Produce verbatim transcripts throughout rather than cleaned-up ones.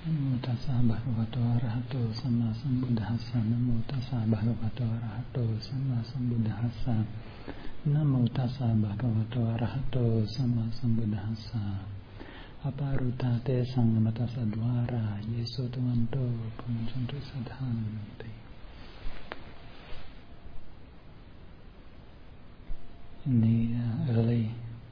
Namo tassa bhagavato arahato samma sambuddhassa. Namo tassa bhagavato arahato samma sambuddhassa. Namo tassa bhagavato arahato samma sambuddhassa. Aparutate sangamatassa dvara yesotamanto pamunchantu sadhanti. In the uh, early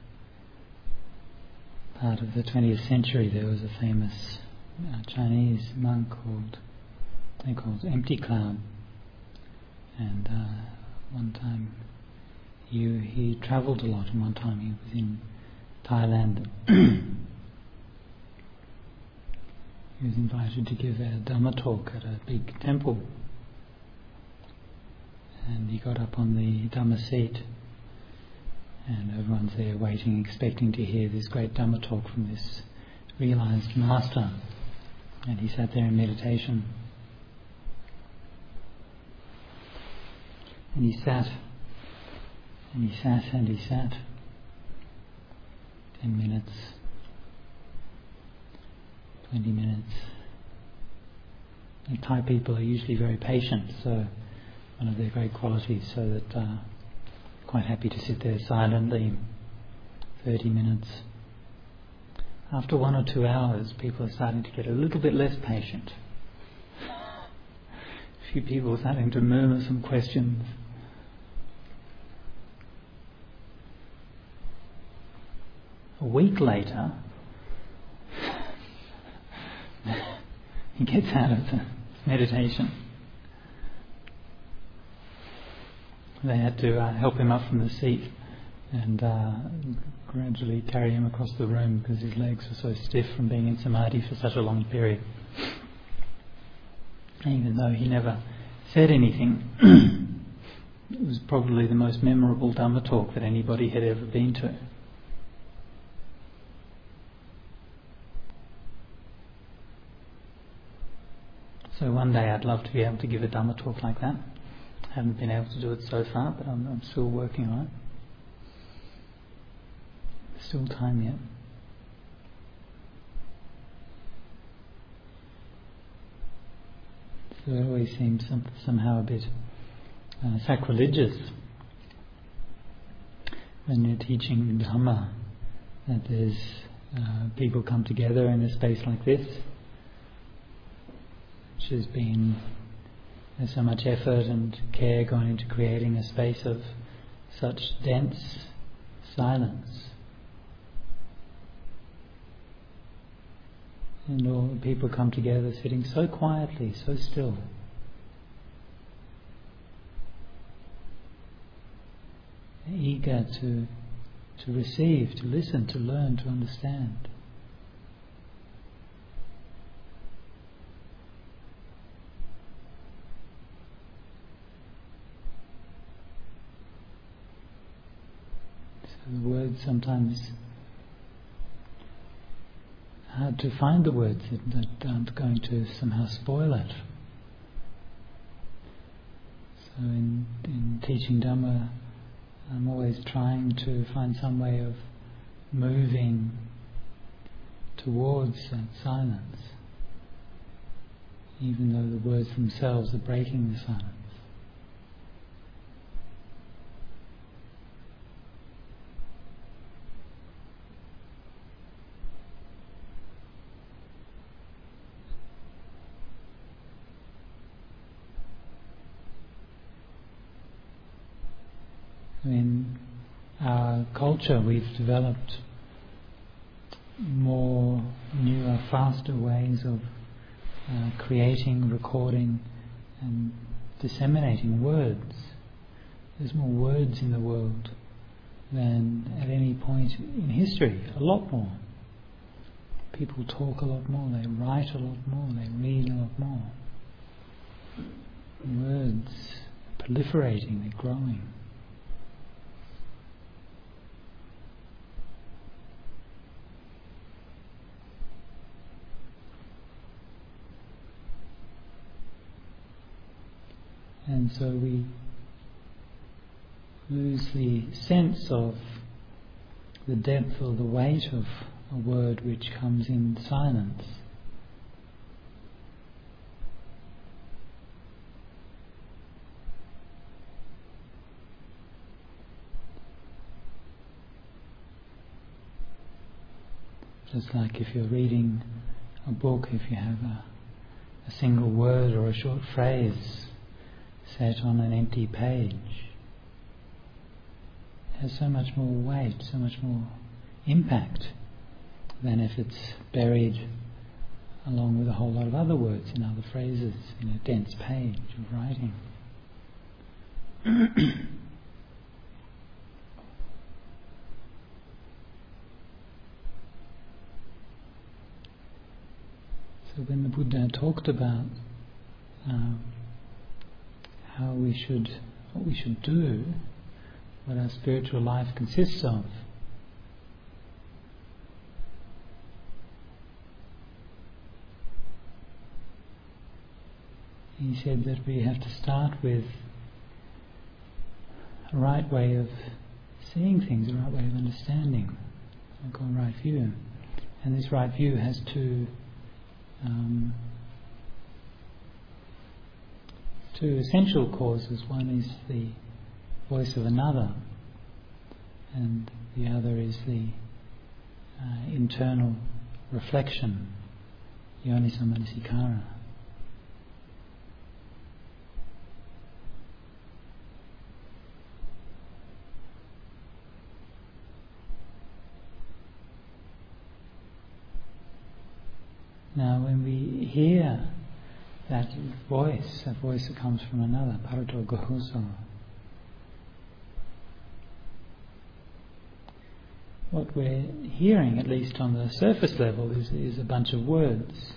part of the twentieth century, there was a famous uh, Chinese monk called, they called Empty Cloud, and uh, one time he, he travelled a lot, and one time he was in Thailand. He was invited to give a Dhamma talk at a big temple, and he got up on the Dhamma seat, and everyone's there waiting, expecting to hear this great Dhamma talk from this realised master. And he sat there in meditation. And he sat, and he sat, and he sat. Ten minutes, twenty minutes. And Thai people are usually very patient, so one of their great qualities, so that uh, quite happy to sit there silently, thirty minutes. After one or two hours, people are starting to get a little bit less patient. A few people are starting to murmur some questions. A week later, he gets out of the meditation. They had to uh, help him up from the seat and uh, gradually carry him across the room because his legs were so stiff from being in samadhi for such a long period. Even though he never said anything, it was probably the most memorable Dhamma talk that anybody had ever been to. So one day I'd love to be able to give a Dhamma talk like that. Haven't been able to do it so far, but I'm, I'm still working on it. Still time yet. So it always seems some, somehow a bit uh, sacrilegious when you're teaching Dhamma, that there's uh, people come together in a space like this, which has been There's so much effort and care gone into creating a space of such dense silence. And all the people come together sitting so quietly, so still. Eager to, to receive, to listen, to learn, to understand. The words sometimes hard to find the words that, that aren't going to somehow spoil it. So in, in teaching Dhamma, I'm always trying to find some way of moving towards that silence, even though the words themselves are breaking the silence. In our culture, we've developed more newer, faster ways of uh, creating, recording and disseminating words. There's more words in the world than at any point in history, a lot more. People talk a lot more, they write a lot more, they read a lot more. Words proliferating, they're growing. And so we lose the sense of the depth or the weight of a word which comes in silence. Just like if you're reading a book, if you have a, a single word or a short phrase set on an empty page, it has so much more weight, so much more impact than if it's buried along with a whole lot of other words and other phrases in a dense page of writing. So when the Buddha talked about um, how we should, what we should do, what our spiritual life consists of, he said that we have to start with a right way of seeing things, a right way of understanding, I call right view. And this right view has two um, two essential causes. One is the voice of another, and the other is the uh, internal reflection, yoniso manasikara. Now when we hear that voice, a voice that comes from another, parato gohuso, what we're hearing, at least on the surface level, is, is a bunch of words.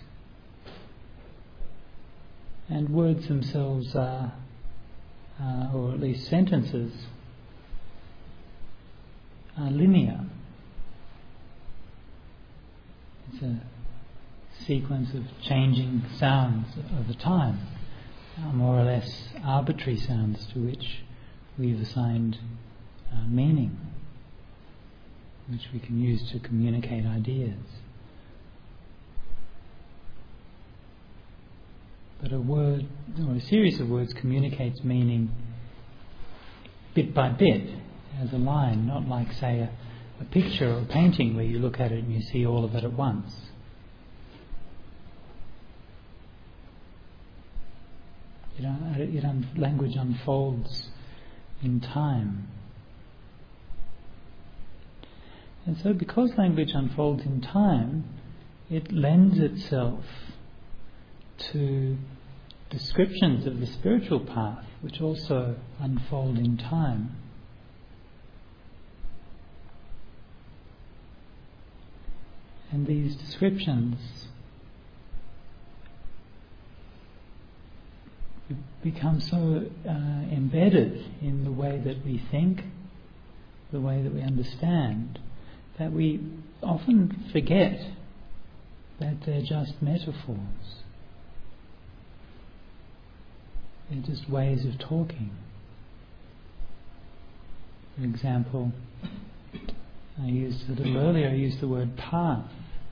And words themselves are, uh, or at least sentences, are linear. It's a sequence of changing sounds over time, uh, more or less arbitrary sounds to which we've assigned uh, meaning, which we can use to communicate ideas. But a word or a series of words communicates meaning bit by bit as a line, not like, say, a, a picture or a painting where you look at it and you see all of it at once. You know, it un- language unfolds in time. And so because language unfolds in time, it lends itself to descriptions of the spiritual path, which also unfold in time. And these descriptions become so uh, embedded in the way that we think, the way that we understand, that we often forget that they're just metaphors. They're just ways of talking. For example, I used a little earlier, I used the word path.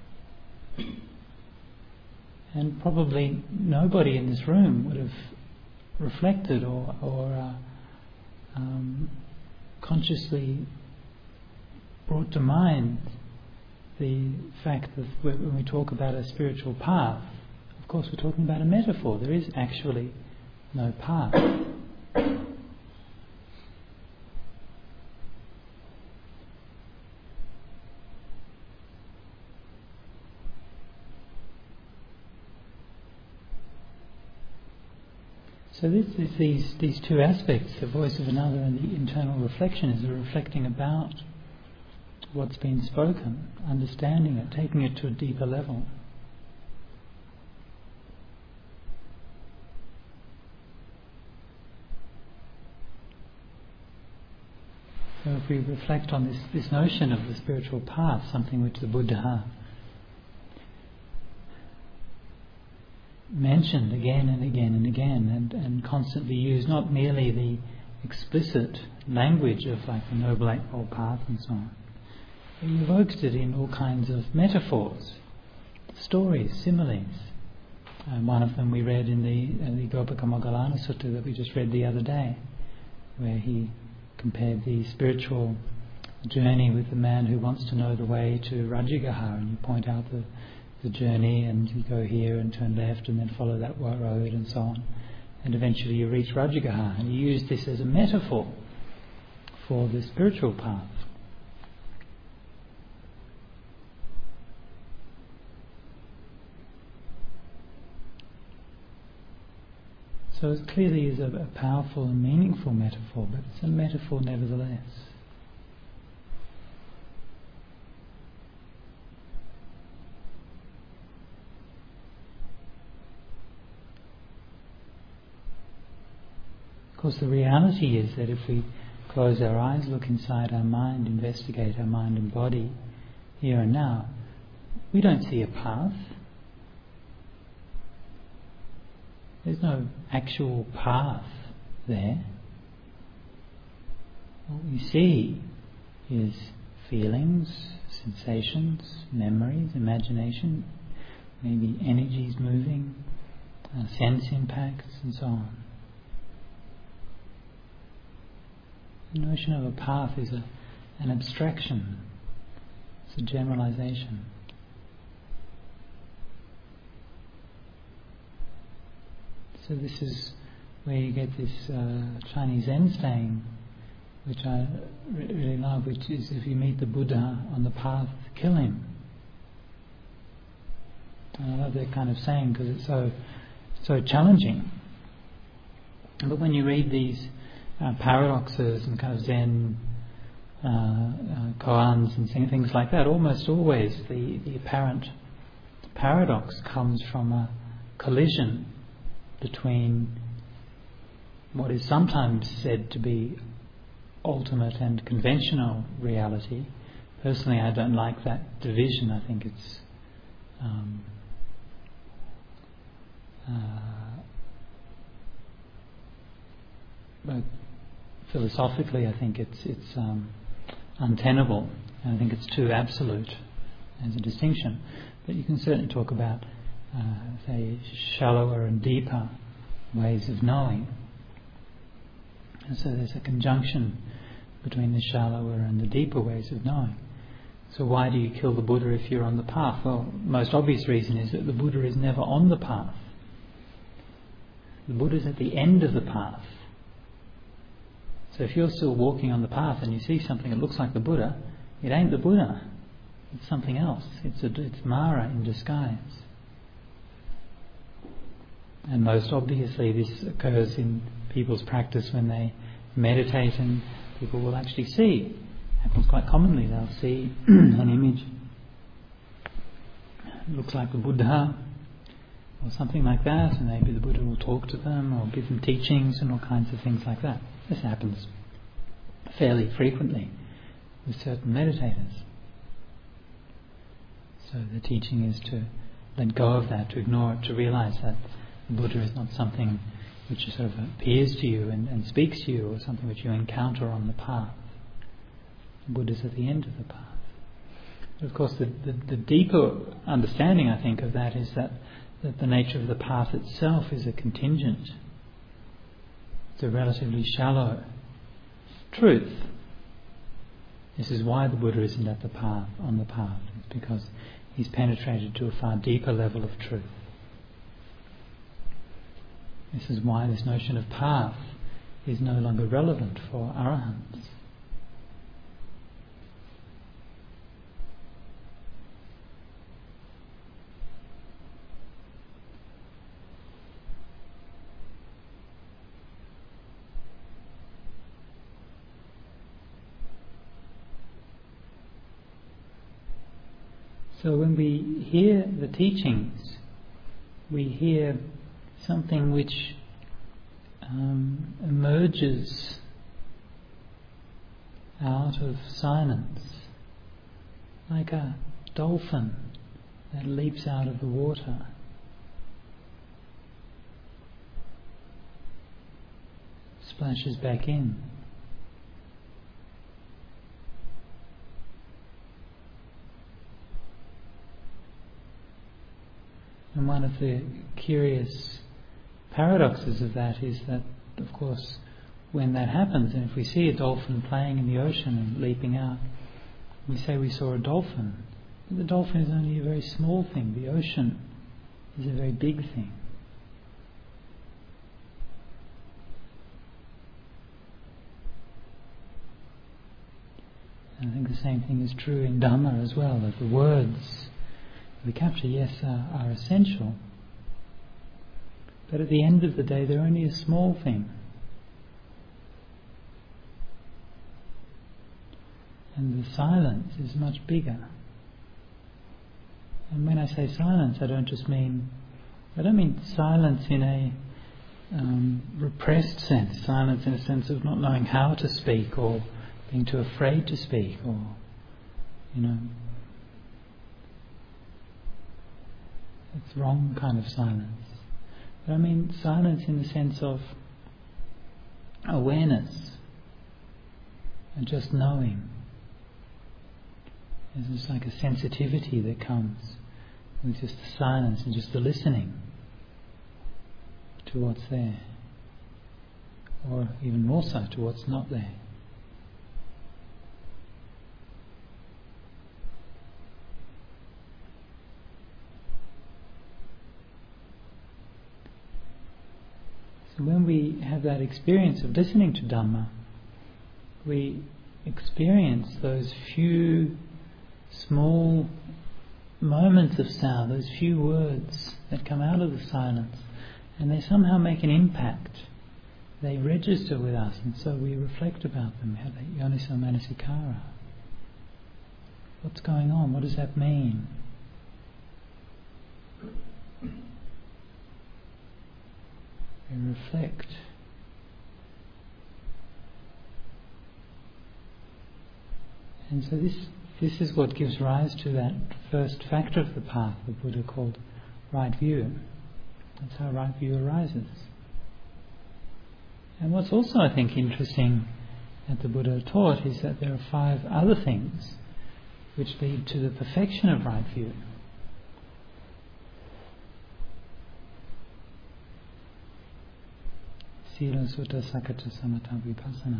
And probably nobody in this room would have reflected or, or uh, um, consciously brought to mind the fact that when we talk about a spiritual path, of course we're talking about a metaphor. There is actually no path. So this is these these two aspects, the voice of another and the internal reflection, is the reflecting about what's been spoken, understanding it, taking it to a deeper level. So if we reflect on this, this notion of the spiritual path, something which the Buddha mentioned again and again and again, and, and constantly used, not merely the explicit language of like the Noble Eightfold Path and so on. He evokes it in all kinds of metaphors, stories, similes. Uh, one of them we read in the, uh, the Gopaka Moggallana Sutta that we just read the other day, where he compared the spiritual journey with the man who wants to know the way to Rajagaha, and you point out the, the journey, and you go here and turn left and then follow that road and so on, and eventually you reach Rajagaha, and you use this as a metaphor for the spiritual path. So it clearly is a, a powerful and meaningful metaphor, but it's a metaphor nevertheless. Of course, the reality is that if we close our eyes, look inside our mind, investigate our mind and body here and now, we don't see a path. There's no actual path there. What we see is feelings, sensations, memories, imagination, maybe energies moving, uh, sense impacts and so on. The notion of a path is a, an abstraction. It's a generalization. So this is where you get this uh, Chinese Zen saying, which I re- really love, which is, if you meet the Buddha on the path, kill him. And I love that kind of saying because it's so so challenging. But when you read these uh, paradoxes and kind of Zen uh, uh, koans and things like that, almost always the, the apparent paradox comes from a collision between what is sometimes said to be ultimate and conventional reality. Personally, I don't like that division. I think it's um, uh, but philosophically, I think it's it's um, untenable, and I think it's too absolute as a distinction. But you can certainly talk about Uh, say shallower and deeper ways of knowing, and so there's a conjunction between the shallower and the deeper ways of knowing. So why do you kill the Buddha if you're on the path? Well, the most obvious reason is that the Buddha is never on the path. The Buddha is at the end of the path. So if you're still walking on the path and you see something that looks like the Buddha, it ain't the Buddha, it's something else. It's a, it's Mara in disguise. And most obviously this occurs in people's practice when they meditate, and people will actually see. It happens quite commonly. They'll see an image. It looks like the Buddha or something like that, and maybe the Buddha will talk to them or give them teachings and all kinds of things like that. This happens fairly frequently with certain meditators. So the teaching is to let go of that, to ignore it, to realize that Buddha is not something which sort of appears to you and, and speaks to you, or something which you encounter on the path. Buddha is at the end of the path. But of course, the, the, the deeper understanding, I think, of that is that, that the nature of the path itself is a contingent. It's a relatively shallow truth. This is why the Buddha isn't at the path, on the path. It's because he's penetrated to a far deeper level of truth. This is why this notion of path is no longer relevant for arahants. So when we hear the teachings, we hear something which um, emerges out of silence, like a dolphin that leaps out of the water. Splashes back in. And one of the curious paradoxes of that is that, of course, when that happens, and if we see a dolphin playing in the ocean and leaping out, we say we saw a dolphin. But the dolphin is only a very small thing. The ocean is a very big thing. And I think the same thing is true in Dhamma as well, that the words we capture, yes, are, are essential. But at the end of the day, they're only a small thing. And the silence is much bigger. And when I say silence, I don't just mean, I don't mean silence in a um, repressed sense, silence in a sense of not knowing how to speak or being too afraid to speak, or, you know, it's the wrong kind of silence. But I mean silence in the sense of awareness and just knowing. There's just like a sensitivity that comes with just the silence and just the listening to what's there, or even more so to what's not there. So when we have that experience of listening to Dhamma, we experience those few small moments of sound, those few words that come out of the silence, and they somehow make an impact. They register with us, and so we reflect about them. We have that yoniso manasikara. What's going on? What does that mean? We reflect. And so this This is what gives rise to that first factor of the path the Buddha called right view. That's how right view arises. And what's also, I think, interesting that the Buddha taught is that there are five other things which lead to the perfection of right view. Sila, Sutta, Sakata, Samatha, Vipassana.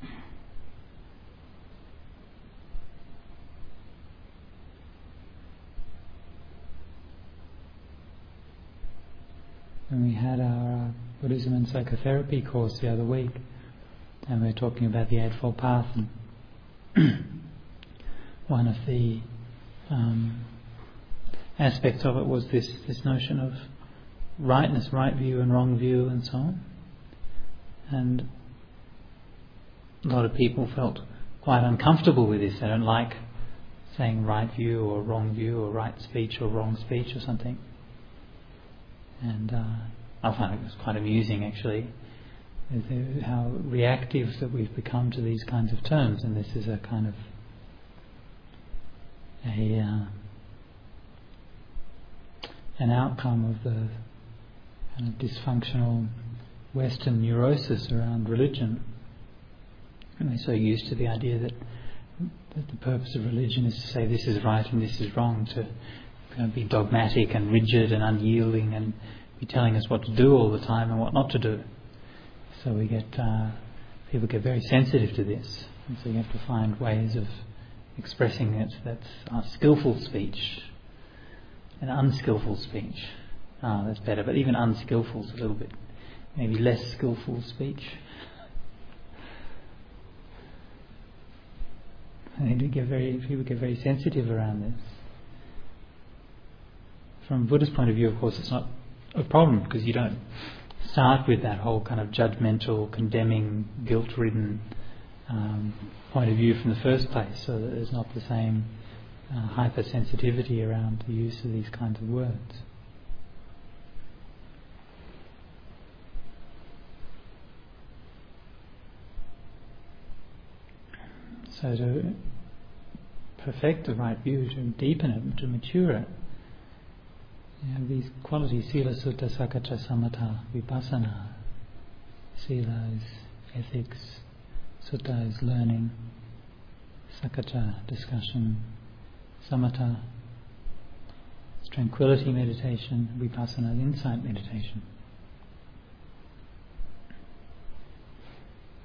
When we had our uh, Buddhism and Psychotherapy course the other week, and we were talking about the Eightfold Path, and one of the um, aspects of it was this, this notion of rightness, right view and wrong view and so on. And a lot of people felt quite uncomfortable with this. They don't like saying right view or wrong view or right speech or wrong speech or something. And uh, I find it was quite amusing, actually, how reactive that we've become to these kinds of terms. And this is a kind of a uh, an outcome of the kind of dysfunctional Western neurosis around religion. And we're so used to the idea that, that the purpose of religion is to say this is right and this is wrong, to kind of be dogmatic and rigid and unyielding and be telling us what to do all the time and what not to do. So we get uh, people get very sensitive to this, and so you have to find ways of expressing it that's uh, skillful speech and unskillful speech. Ah, that's better, but even unskillful is a little bit maybe less skillful speech. And they get very people get very sensitive around this. From a Buddhist point of view, of course, it's not a problem, because you don't start with that whole kind of judgmental, condemning, guilt-ridden um, point of view from the first place, so that there's not the same uh, hypersensitivity around the use of these kinds of words. So to perfect the right view, to deepen it, to mature it, you have these qualities: Sila, Sutta, Sakata, Samatha, Vipassana. Sila is ethics, Sutta is learning, Sakata, discussion, Samatha is tranquility meditation, Vipassana is insight meditation.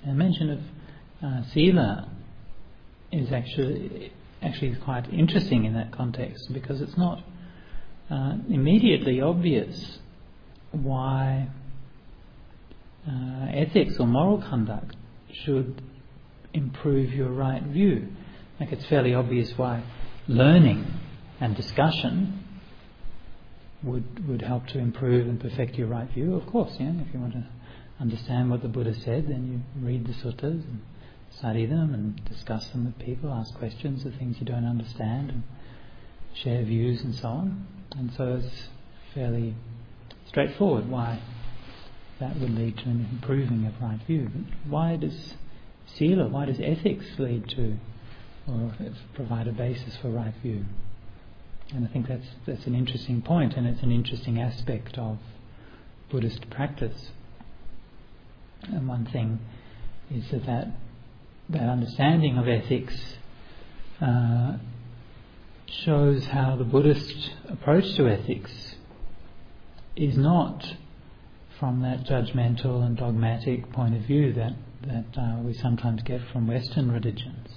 And mention of uh, sila is actually actually quite interesting in that context, because it's not uh, immediately obvious why uh, ethics or moral conduct should improve your right view. Like, it's fairly obvious why learning and discussion would would help to improve and perfect your right view. Of course, yeah. If you want to understand what the Buddha said, then you read the suttas and study them and discuss them with people, ask questions of things you don't understand, and share views and so on. And so it's fairly straightforward why that would lead to an improving of right view. But why does sila, why does ethics lead to or provide a basis for right view? And I think that's that's an interesting point, and it's an interesting aspect of Buddhist practice. And one thing is that that, that understanding of ethics uh, shows how the Buddhist approach to ethics is not from that judgmental and dogmatic point of view that, that uh, we sometimes get from Western religions.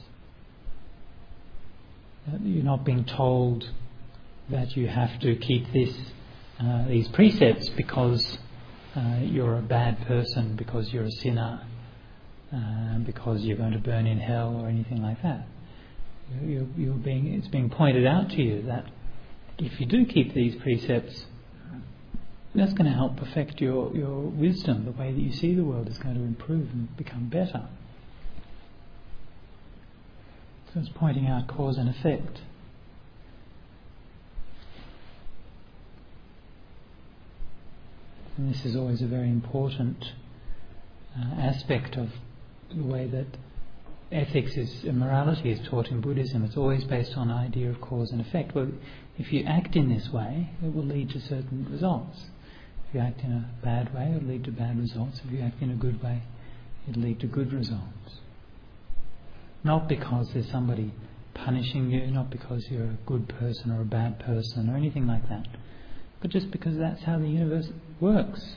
That you're not being told that you have to keep this uh, these precepts because uh, you're a bad person, because you're a sinner, uh, because you're going to burn in hell or anything like that. You're, you're being, it's being pointed out to you that if you do keep these precepts, that's going to help perfect your, your wisdom. The way that you see the world is going to improve and become better. So it's pointing out cause and effect. And this is always a very important uh, aspect of the way that ethics is, morality is taught in Buddhism. It's always based on the idea of cause and effect. Well, if you act in this way, it will lead to certain results. If you act in a bad way, it will lead to bad results. If you act in a good way, it will lead to good results. Not because there's somebody punishing you, not because you're a good person or a bad person or anything like that, but just because that's how the universe works.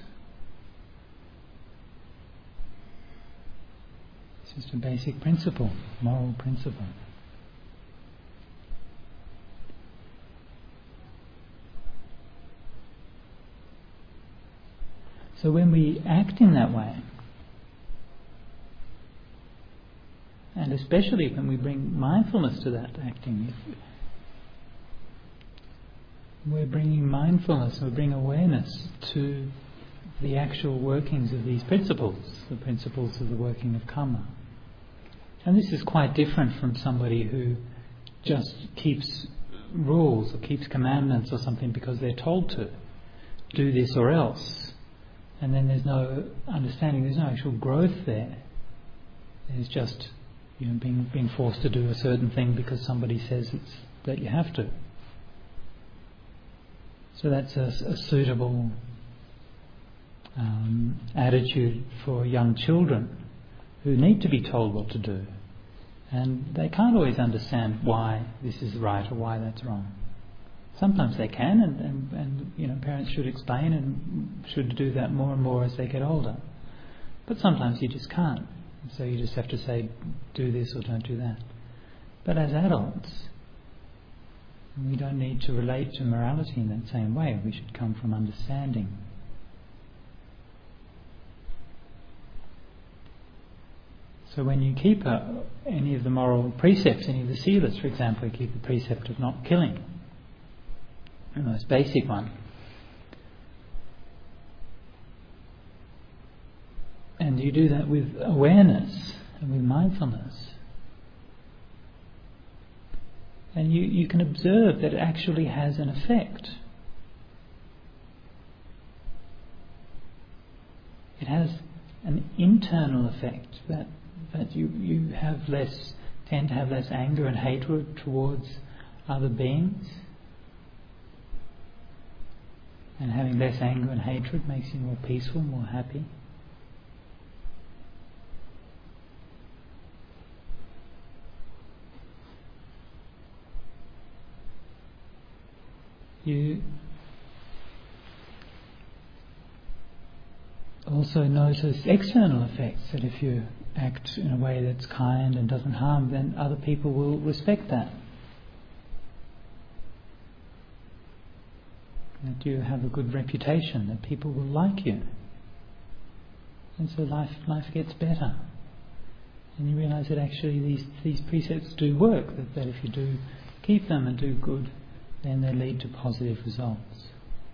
It's just a basic principle, moral principle. So when we act in that way, and especially when we bring mindfulness to that acting, if we're bringing mindfulness, we bring awareness to the actual workings of these principles, the principles of the working of karma. And this is quite different from somebody who just keeps rules or keeps commandments or something because they're told to do this or else. And then there's no understanding, there's no actual growth there. There's just, you know, being being forced to do a certain thing because somebody says it's that you have to. So that's a, a suitable um, attitude for young children who need to be told what to do, and they can't always understand why this is right or why that's wrong. Sometimes they can, and, and, and you know, parents should explain and should do that more and more as they get older. But sometimes you just can't, so you just have to say, do this or don't do that. But as adults, we don't need to relate to morality in that same way. We should come from understanding. So when you keep uh, any of the moral precepts, any of the silas, for example, you keep the precept of not killing, the most basic one, and you do that with awareness and with mindfulness, and you, you can observe that it actually has an effect. It has an internal effect, that that you, you have less, tend to have less anger and hatred towards other beings. And having less anger and hatred makes you more peaceful, more happy. You also notice external effects, that if you act in a way that's kind and doesn't harm, then other people will respect that. That you have a good reputation, that people will like you. And so life life gets better. And you realise that actually these, these precepts do work, that, that if you do keep them and do good, then they lead to positive results.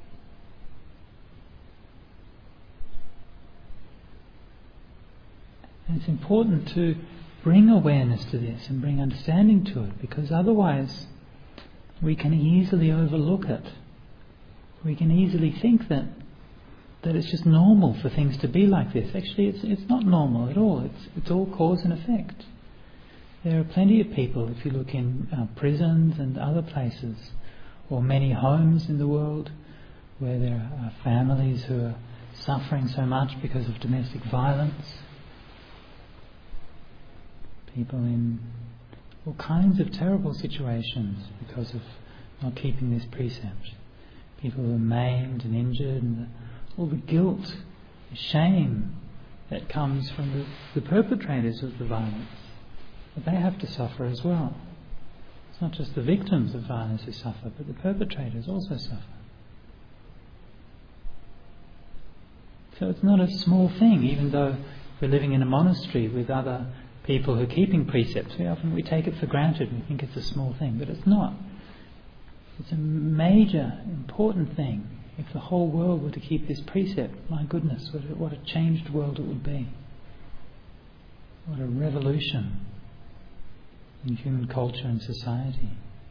And it's important to bring awareness to this and bring understanding to it, because otherwise we can easily overlook it. We can easily think that that it's just normal for things to be like this. Actually, it's it's not normal at all. It's it's all cause and effect. There are plenty of people, if you look in uh, prisons and other places, or many homes in the world, where there are families who are suffering so much because of domestic violence. People in all kinds of terrible situations because of not keeping this precept. People who are maimed and injured, and the, all the guilt, the shame that comes from the, the perpetrators of the violence. But they have to suffer as well. It's not just the victims of violence who suffer, but the perpetrators also suffer. So it's not a small thing, even though we're living in a monastery with other people who are keeping precepts. We often we take it for granted. We think it's a small thing, but it's not. It's a major, important thing. If the whole world were to keep this precept, my goodness, what a, what a changed world it would be. What a revolution in human culture and society.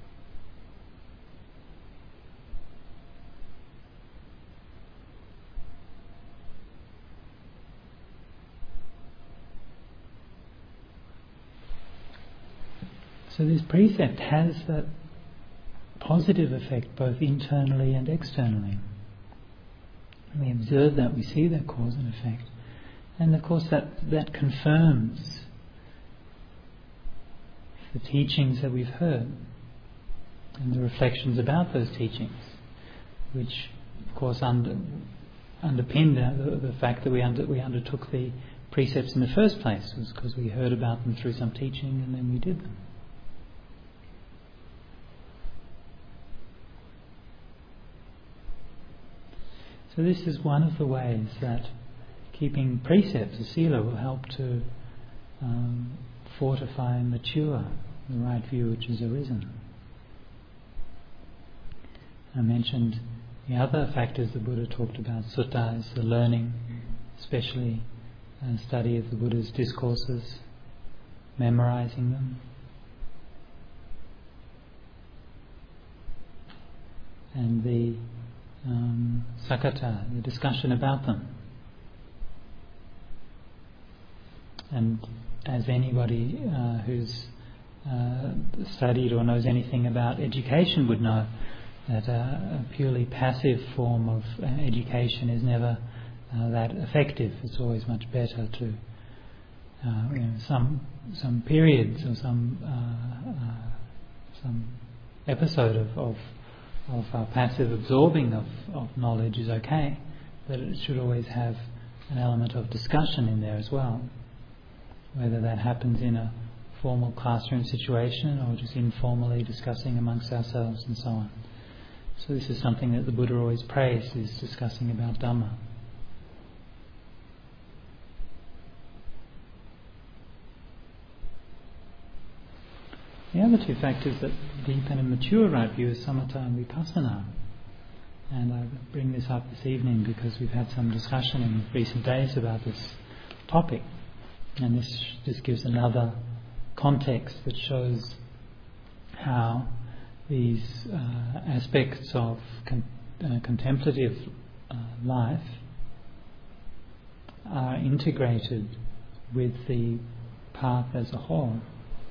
So this precept has that positive effect both internally and externally. We observe that, we see that cause and effect. And of course that, that confirms the teachings that we've heard and the reflections about those teachings, which of course under, underpinned the, the fact that we, under, we undertook the precepts in the first place, was because we heard about them through some teaching and then we did them. So this is one of the ways that keeping precepts, the sila, will help to um, fortify and mature the right view which has arisen. I mentioned the other factors the Buddha talked about. Sutta is the learning, especially uh, study of the Buddha's discourses, memorizing them. And the Um, sakata, the discussion about them. And as anybody uh, who's uh, studied or knows anything about education would know, that uh, a purely passive form of uh, education is never uh, that effective. It's always much better to uh, you know, some some periods or some uh, uh, some episode of, of of uh, passive absorbing of, of knowledge is okay, but it should always have an element of discussion in there as well, whether that happens in a formal classroom situation or just informally discussing amongst ourselves and so on. So this is something that the Buddha always praised, is discussing about Dhamma. The other two factors that deepen and mature right view is samatha and vipassana. And I bring this up this evening because we've had some discussion in recent days about this topic. And this just gives another context that shows how these uh, aspects of con- uh, contemplative uh, life are integrated with the path as a whole.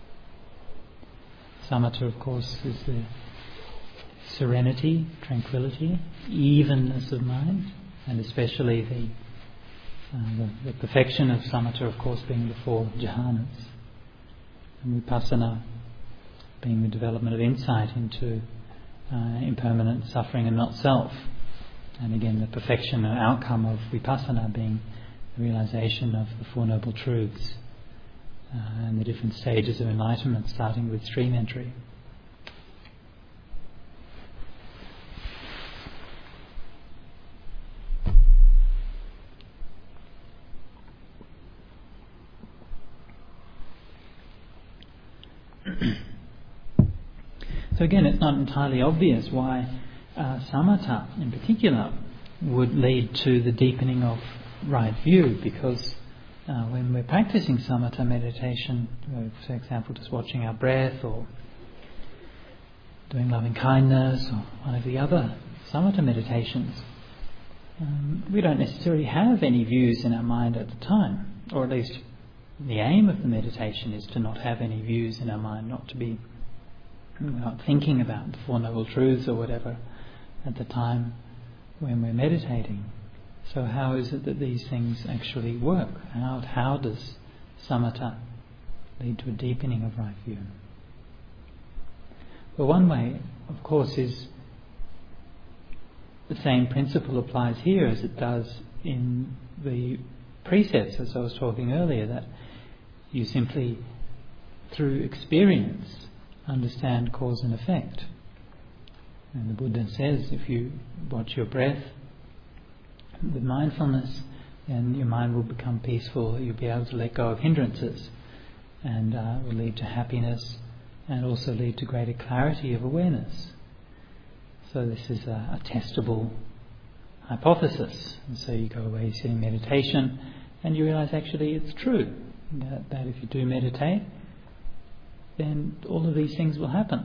Samatha, of course, is the serenity, tranquility, evenness of mind, and especially the, uh, the, the perfection of samatha, of course, being the four jhanas, and vipassana being the development of insight into uh, impermanent suffering and not self, and again the perfection and outcome of vipassana being the realization of the Four Noble Truths uh, and the different stages of enlightenment, starting with stream entry. So again, it's not entirely obvious why uh, samatha in particular would lead to the deepening of right view, because uh, when we're practicing samatha meditation, uh, for example, just watching our breath or doing loving kindness or one of the other samatha meditations, um, we don't necessarily have any views in our mind at the time, or at least the aim of the meditation is to not have any views in our mind, not to be not thinking about the Four Noble Truths or whatever at the time when we're meditating. So how is it that these things actually work? How, how does samatha lead to a deepening of right view? Well, one way, of course, is the same principle applies here as it does in the precepts, as I was talking earlier, that you simply, through experience, understand cause and effect. And the Buddha says, if you watch your breath with mindfulness, then your mind will become peaceful, you'll be able to let go of hindrances, and uh, will lead to happiness and also lead to greater clarity of awareness. So this is a, a testable hypothesis. And so you go away, you sit in meditation, and you realize actually it's true, that, that if you do meditate, then all of these things will happen.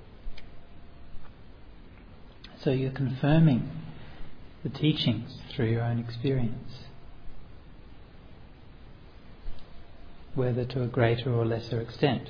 So you're confirming the teachings through your own experience, whether to a greater or lesser extent.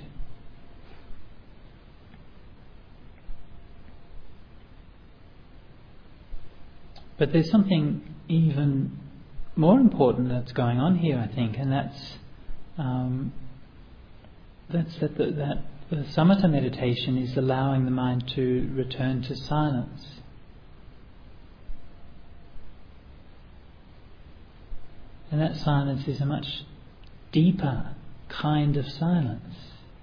But there's something even more important that's going on here, I think, and that's um, that's that the, that the samatha meditation is allowing the mind to return to silence. And that silence is a much deeper kind of silence.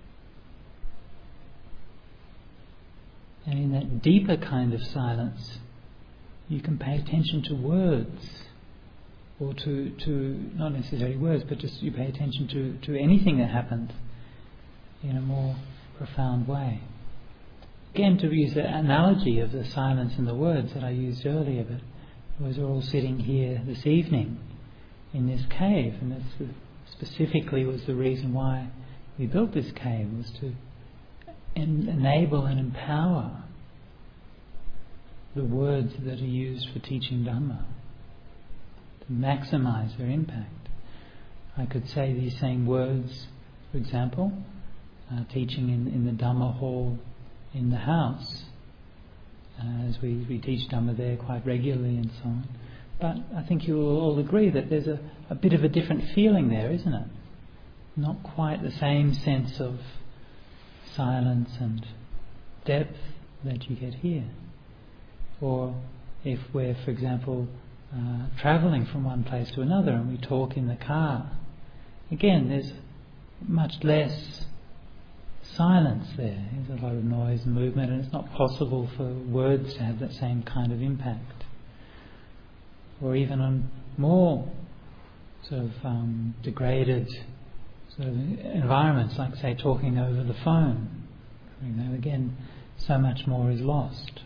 And in that deeper kind of silence, you can pay attention to words, or to, to not necessarily words, but just you pay attention to, to anything that happens in a more profound way. Again, to use the analogy of the silence and the words that I used earlier, but we're all sitting here this evening in this cave, and this specifically was the reason why we built this cave, was to en- enable and empower the words that are used for teaching Dhamma, to maximise their impact. I could say these same words, for example, uh, teaching in, in the Dhamma hall in the house, uh, as we, we teach Dhamma there quite regularly and so on. But I think you will all agree that there's a, a bit of a different feeling there, isn't it? Not quite the same sense of silence and depth that you get here. Or if we're, for example, uh, travelling from one place to another and we talk in the car, again, there's much less silence there. There's a lot of noise and movement, and it's not possible for words to have that same kind of impact. Or even on more sort of um, degraded sort of environments, like say talking over the phone. You know, again, so much more is lost.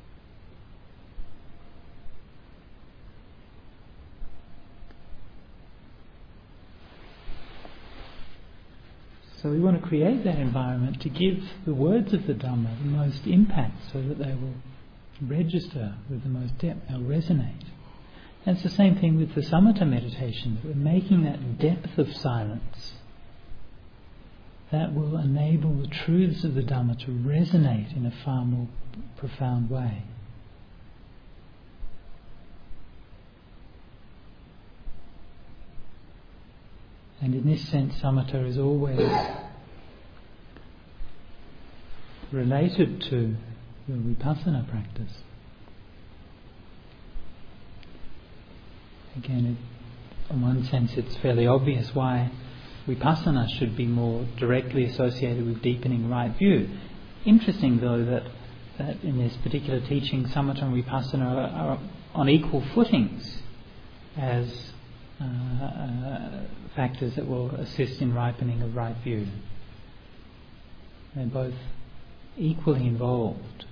So we want to create that environment to give the words of the Dhamma the most impact, so that they will register with the most depth, they'll resonate. And it's the same thing with the samatha meditation, that we're making that depth of silence that will enable the truths of the Dhamma to resonate in a far more profound way. And in this sense, samatha is always related to the vipassana practice. Again, in one sense it's fairly obvious why vipassana should be more directly associated with deepening right view. Interesting though that, that in this particular teaching samatha and vipassana are, are on equal footings as uh, uh, factors that will assist in ripening of right view. They're both equally involved.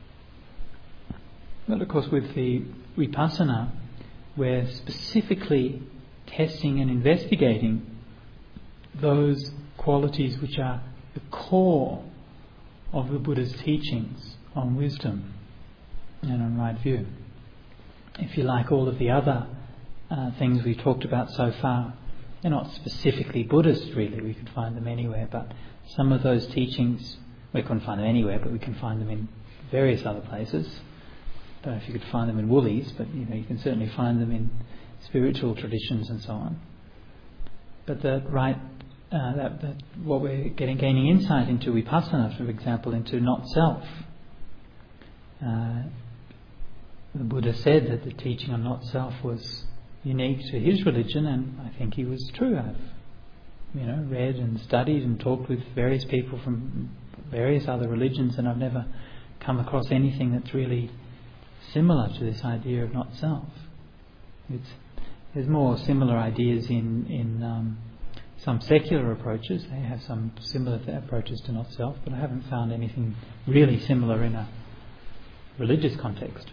But of course with the vipassana we're specifically testing and investigating those qualities which are the core of the Buddha's teachings on wisdom and on right view. If you like, all of the other uh, things we've talked about so far, they're not specifically Buddhist really, we could find them anywhere, but some of those teachings, we couldn't find them anywhere, but we can find them in various other places. I don't know if you could find them in Woolies, but you know, you can certainly find them in spiritual traditions and so on. But the right, uh, that, that what we're getting gaining insight into vipassana, for example, into not self. Uh, the Buddha said that the teaching on not self was unique to his religion, and I think he was true. I've you know read and studied and talked with various people from various other religions, and I've never come across anything that's really similar to this idea of not self. It's, there's more similar ideas in in um, some secular approaches. They have some similar th- approaches to not self, but I haven't found anything really similar in a religious context.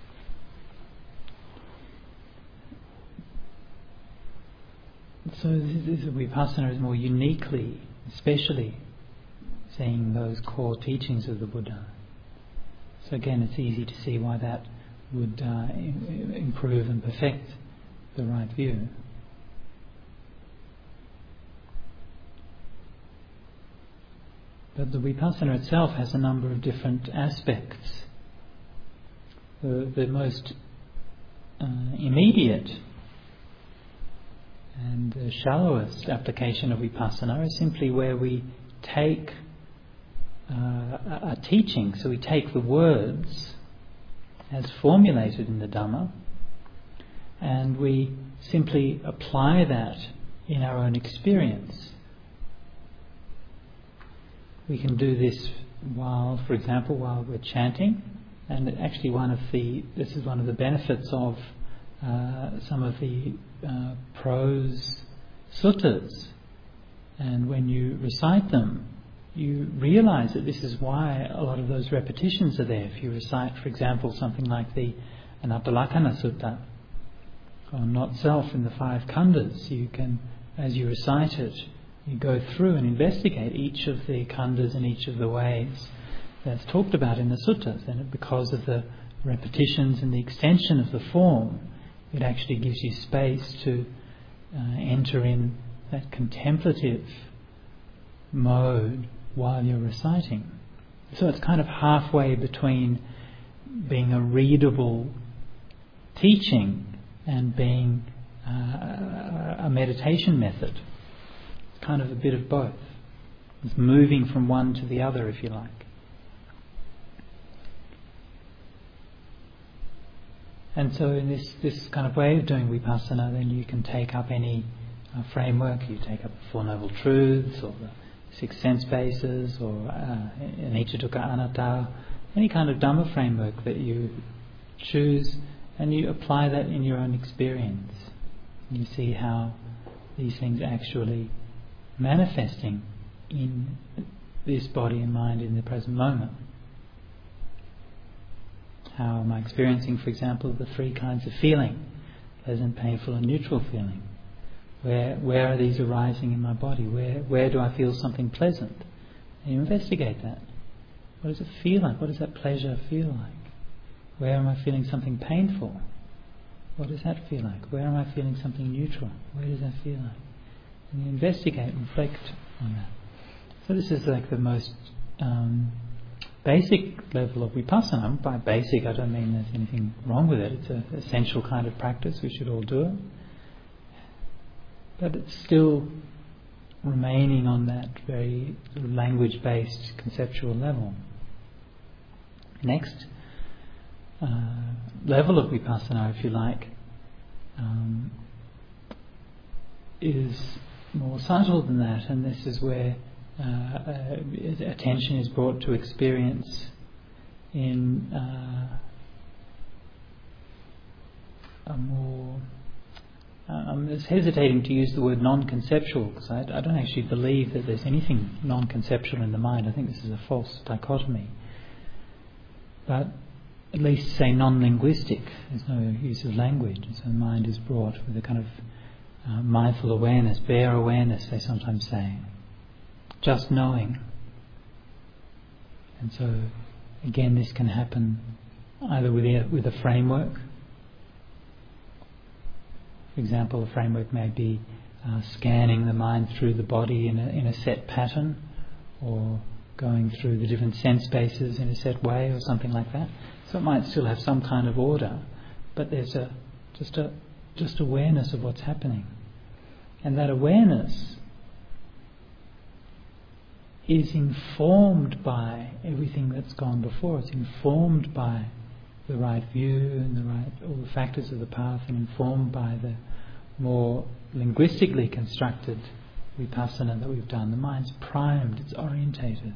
So this is, vipassana is more uniquely, especially seeing those core teachings of the Buddha. So again, it's easy to see why that would uh, improve and perfect the right view. But the vipassana itself has a number of different aspects. The, the most uh, immediate and the shallowest application of vipassana is simply where we take uh, a, a teaching, so we take the words as formulated in the Dhamma and we simply apply that in our own experience. We can do this while, for example, while we're chanting, and actually one of the, this is one of the benefits of uh, some of the uh, prose suttas, and when you recite them you realise that this is why a lot of those repetitions are there. If you recite, for example, something like the Anattalakkana Sutta, or not self in the five khandhas, you can, as you recite it, you go through and investigate each of the khandhas and each of the ways that's talked about in the suttas, and because of the repetitions and the extension of the form, it actually gives you space to uh, enter in that contemplative mode while you're reciting. So it's kind of halfway between being a readable teaching and being uh, a meditation method. It's kind of a bit of both. It's moving from one to the other, if you like. And so in this, this kind of way of doing vipassana, then you can take up any uh, framework. You take up the Four Noble Truths, or the Six Sense Bases, or uh, Anicca Dukkha Anatta, any kind of Dhamma framework that you choose, and you apply that in your own experience. You see how these things are actually manifesting in this body and mind in the present moment. How am I experiencing, for example, the three kinds of feeling: pleasant, painful and neutral feeling. Where where are these arising in my body? Where where do I feel something pleasant? And you investigate that. What does it feel like? What does that pleasure feel like? Where am I feeling something painful? What does that feel like? Where am I feeling something neutral? Where does that feel like? And you investigate and reflect on that. So this is like the most um, basic level of vipassana. By basic I don't mean there's anything wrong with it. It's an essential kind of practice. We should all do it. But it's still remaining on that very language-based conceptual level. Next uh, level of vipassana, if you like, um, is more subtle than that, and this is where uh, uh, attention is brought to experience in uh, a more... Uh, I'm just hesitating to use the word non-conceptual, because I, I don't actually believe that there's anything non-conceptual in the mind. I think this is a false dichotomy. But at least say non-linguistic. There's no use of language. So the mind is brought with a kind of uh, mindful awareness, bare awareness, they sometimes say. Just knowing. And so, again, this can happen either with a, with a framework. For example, a framework may be uh, scanning the mind through the body in a, in a set pattern, or going through the different sense bases in a set way, or something like that. So it might still have some kind of order, but there's a just a just awareness of what's happening, and that awareness is informed by everything that's gone before. It's informed by the right view and the right all the factors of the path, and informed by the more linguistically constructed vipassana that we've done. The mind's primed, it's orientated.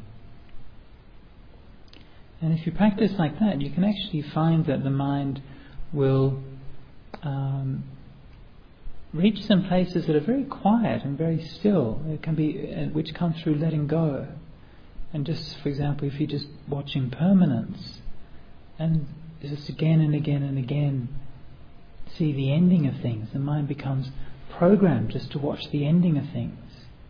And if you practice like that, you can actually find that the mind will um, reach some places that are very quiet and very still. It can be, uh, which come through letting go. And just, for example, if you're just watching permanence, and just again and again and again see the ending of things, the mind becomes programmed just to watch the ending of things,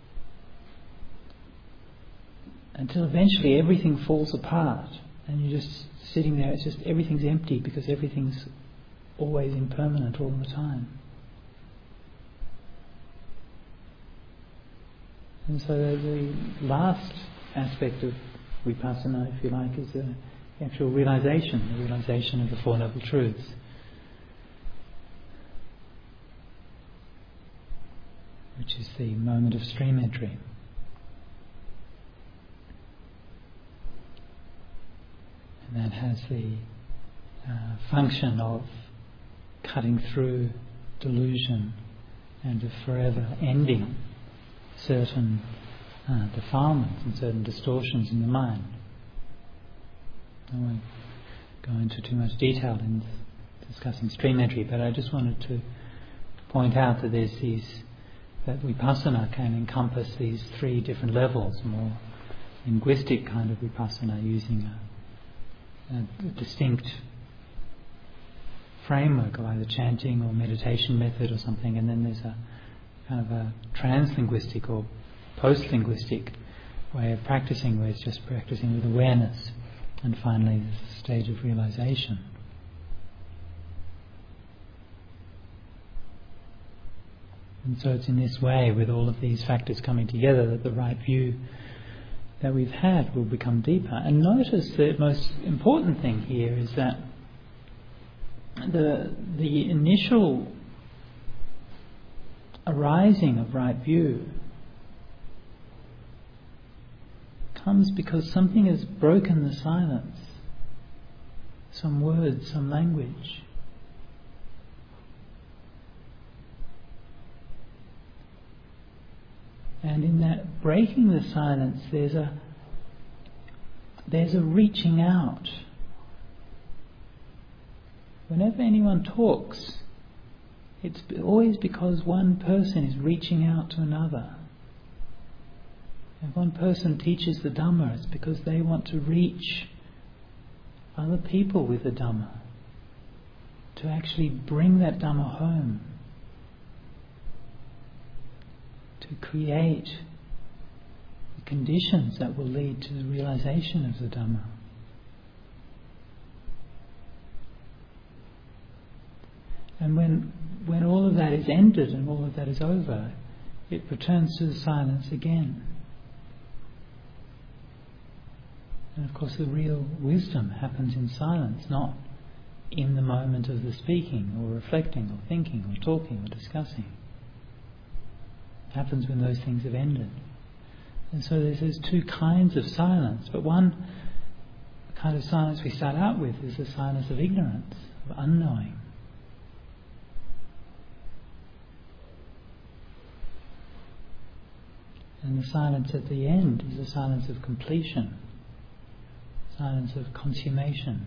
until eventually everything falls apart and you're just sitting there. It's just everything's empty, because everything's always impermanent all the time. And so the last aspect of vipassana, if you like, is the actual realization, the realization of the Four Noble Truths. Which is the moment of stream entry. And that has the uh, function of cutting through delusion and of forever ending certain uh, defilements and certain distortions in the mind. I won't go into too much detail in discussing stream entry, but I just wanted to point out that there's these, that vipassana can encompass these three different levels, more linguistic kind of vipassana using a, a distinct framework of either chanting or meditation method or something, and then there's a kind of a trans-linguistic or post-linguistic way of practicing, where it's just practicing with awareness, and finally the stage of realization. And so it's in this way, with all of these factors coming together, that the right view that we've had will become deeper. And notice the most important thing here is that the the initial arising of right view comes because something has broken the silence, some words, some language. And in that breaking the silence, there's a there's a reaching out. Whenever anyone talks, it's always because one person is reaching out to another. If one person teaches the Dhamma, it's because they want to reach other people with the Dhamma, to actually bring that Dhamma home, to create the conditions that will lead to the realization of the Dhamma. And when when all of that is ended and all of that is over, it returns to the silence again. And of course the real wisdom happens in silence, not in the moment of the speaking or reflecting or thinking or talking or discussing. It happens when those things have ended. And so there's, there's two kinds of silence, but one kind of silence we start out with is the silence of ignorance, of unknowing. And the silence at the end is a silence of completion, silence of consummation,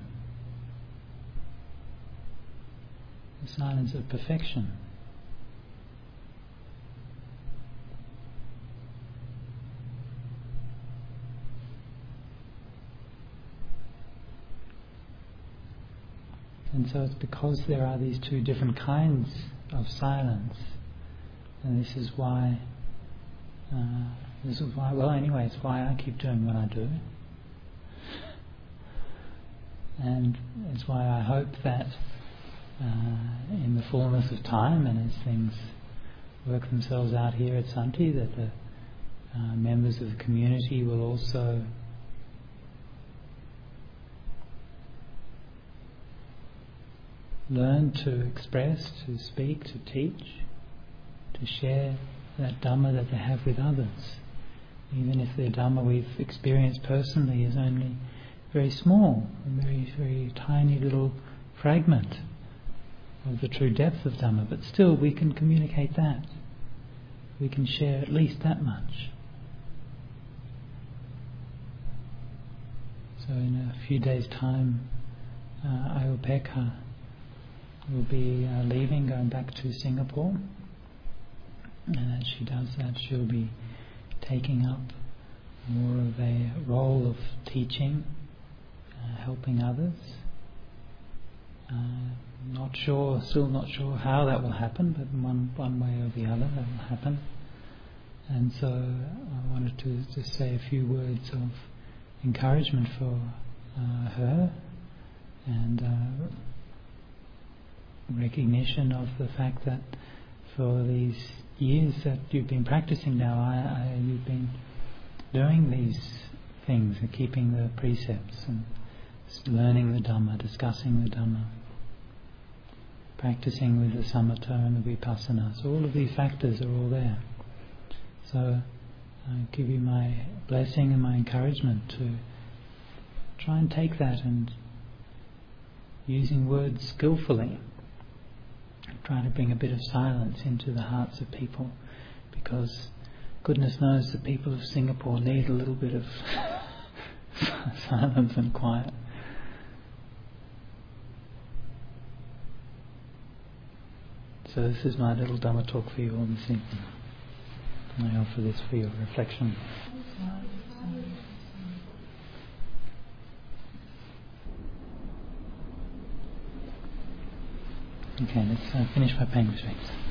the silence of perfection. And so it's because there are these two different kinds of silence, and this is why, uh, this is why, well anyway, it's why I keep doing what I do. And it's why I hope that uh, in the fullness of time and as things work themselves out here at Santi, that the uh, members of the community will also learn to express, to speak, to teach, to share that Dhamma that they have with others. Even if their Dhamma we've experienced personally is only very small, a very, very tiny little fragment of the true depth of Dhamma, but still we can communicate that. We can share at least that much. So in a few days' time, uh, Ayurpeka will be uh, leaving, going back to Singapore, and as she does that she'll be taking up more of a role of teaching, uh, helping others. Uh, not sure, still not sure how that will happen, but one, one way or the other that will happen. And so I wanted to just say a few words of encouragement for uh, her, and uh, recognition of the fact that for these years that you've been practicing now, I, I, you've been doing these things, and keeping the precepts and learning the Dhamma, discussing the Dhamma, practicing with the samatha and the vipassana. So all of these factors are all there. So I give you my blessing and my encouragement to try and take that, and using words skillfully, try to bring a bit of silence into the hearts of people, because goodness knows the people of Singapore need a little bit of silence and quiet. So this is my little Dhamma talk for you all this evening. And I offer this for your reflection. Okay, let's uh, finish by paying respects.